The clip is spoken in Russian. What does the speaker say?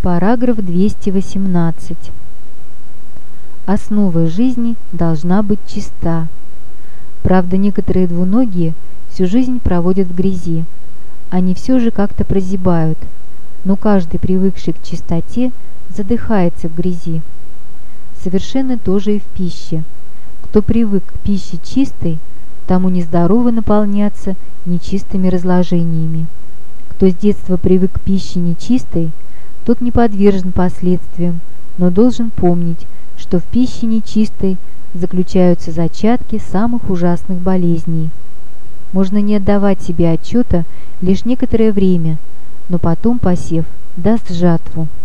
Параграф 218. Основа жизни должна быть чиста. Правда, некоторые двуногие всю жизнь проводят в грязи. Они все же как-то прозябают, но каждый, привыкший к чистоте, задыхается в грязи. Совершенно то же и в пище. Кто привык к пище чистой, тому нездорово наполняться нечистыми разложениями. Кто с детства привык к пище нечистой, тот не подвержен последствиям, но должен помнить, что в пище нечистой заключаются зачатки самых ужасных болезней. Можно не отдавать себе отчета лишь некоторое время, но потом посев даст жатву.